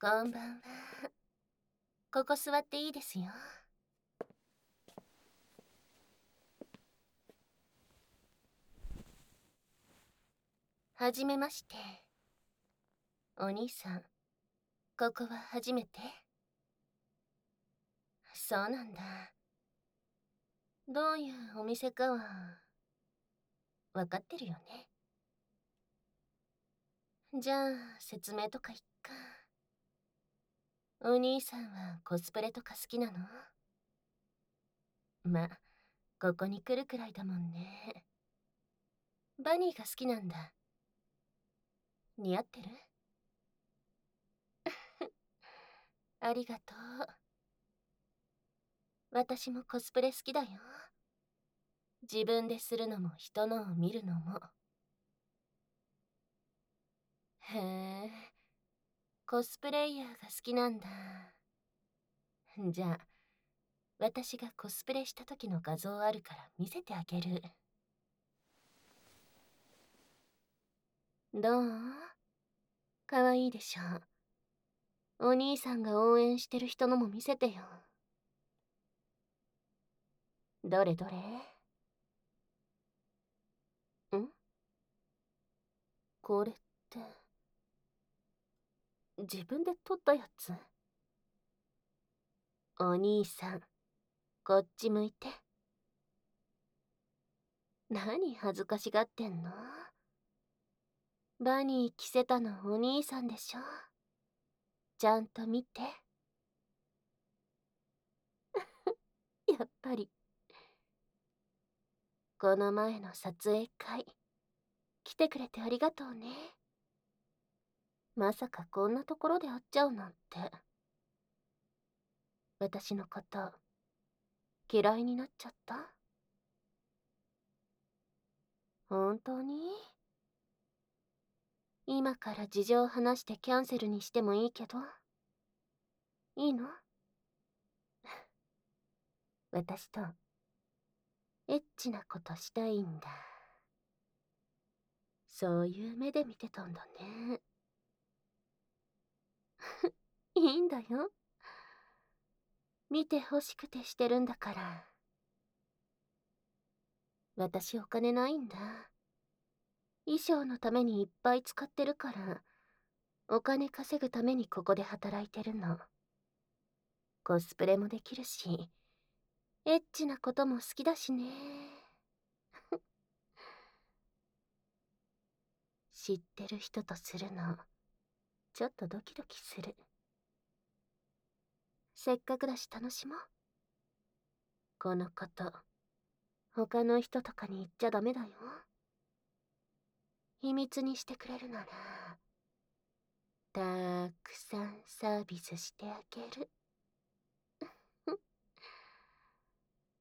こんばんは。ここ座っていいですよ。はじめまして。お兄さん、ここは初めて？そうなんだ。どういうお店かは、わかってるよね。じゃあ、説明とかいっか。お兄さんはコスプレとか好きなの？ま、ここに来るくらいだもんね。バニーが好きなんだ。似合ってる？ありがとう。私もコスプレ好きだよ。自分でするのも人のを見るのも。へえ、コスプレイヤーが好きなんだ。じゃあ、私がコスプレした時の画像あるから見せてあげる。どう？かわいいでしょ。お兄さんが応援してる人のも見せてよ。どれどれ？ん？これって、自分で撮ったやつ？お兄さん、こっち向いて。何恥ずかしがってんの？バニー着せたのお兄さんでしょ。ちゃんと見て。やっぱり。この前の撮影会、来てくれてありがとうね。まさかこんなところで会っちゃうなんて。私のこと嫌いになっちゃった？本当に？今から事情を話してキャンセルにしてもいいけど。いいの？私とエッチなことしたいんだ。そういう目で見てたんだね。いいんだよ。見て欲しくてしてるんだから。私お金ないんだ。衣装のためにいっぱい使ってるから、お金稼ぐためにここで働いてるの。コスプレもできるし、エッチなことも好きだしね。知ってる人とするの、ちょっとドキドキする。せっかくだし楽しもう。このこと、他の人とかに言っちゃダメだよ。秘密にしてくれるなら、たくさんサービスしてあげる。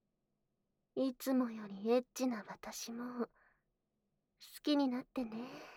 いつもよりエッチな私も好きになってね。